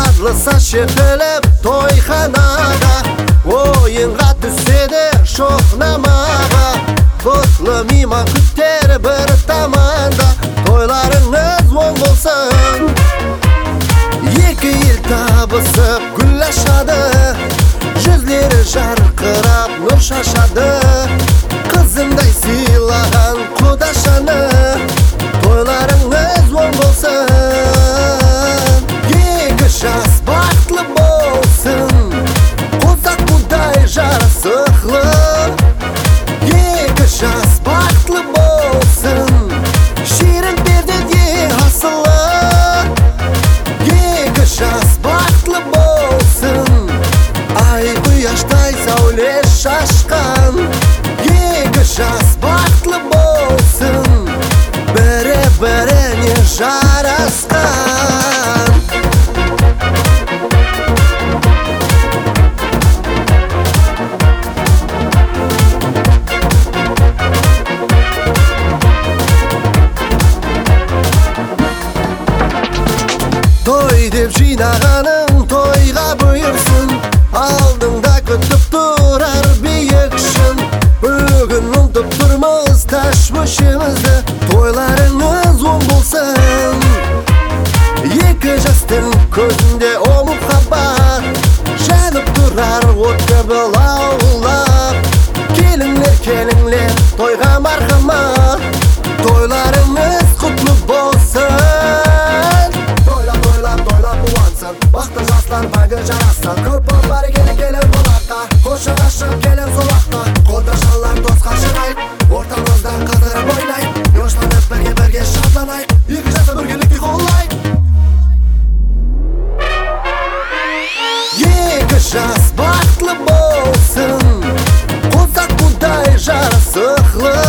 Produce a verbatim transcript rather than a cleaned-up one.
Жарылса шепелеп тойханага, ойынға түседі шоқнамаға. Құтлы мейман күттер бір таманда, тойларыңыз оң болсын. Екі ел табысып гүл ашады, жүздері жарқырап нұр шашады. Қызымдай сыйлаған құдашаны, тойларыңыз оң болсын. Екі жас бақытлы болсын, қозақ бұдай жарасықлы. Екі жас бақытлы болсын, шерін пердеде асылы. Екі жас бақытлы болсын, ай құяштай сәуле шашқан. Екі жас бақытлы болсын, бірі-біріне жарасқан. Той деп жинағаның тойға бұйырсын, алдыңда күтіп тұрар биік шын. Бүгін ұмтып тұрмыз тәшвішімізді, тойларыңыз оң болсын. Екі жастың көзінде о мұхаббат, жанып тұрар отты бұлаулап. Келіңлер, келіңлер, тойға мархамат, тойларыңыз құтлы болсын. Бақты жастар мәңгі жарассын, көрпін бәрі келі келін болаққа. Қошы ғашық келін солаққа, қодашалар досқа шығайық, ортамыздан қыдырып ойнайық. Yoşlanып бірге бірге шатланайық, екі жасы біргелікті қолайық. Екі жас бақытлы болсын, қозақ бұдай жарасықлы.